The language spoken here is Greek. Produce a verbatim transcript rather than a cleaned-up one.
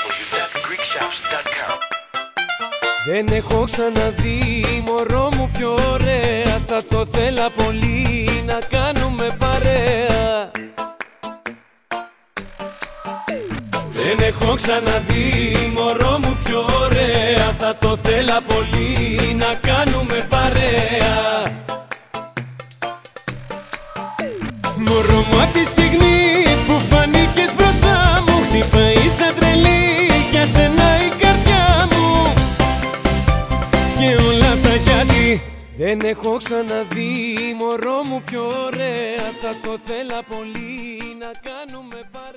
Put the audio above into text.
w dot greek shops dot com. Δεν έχω ξαναδεί μωρό μου πιο ωραία. Θα το θέλα πολύ να κάνουμε παρέα. Δεν έχω ξαναδεί μωρό μου πιο ωραία. Θα το θέλα πολύ να κάνουμε παρέα. Μωρό μου απ' τη στιγμή που φανήκες μπροστά μου, χτυπάει σαν τρελή για σένα η καρδιά μου. Και όλα αυτά γιατί δεν έχω ξαναδεί μωρό μου πιο ωραία. Θα το θέλα πολύ να κάνουμε παρέα.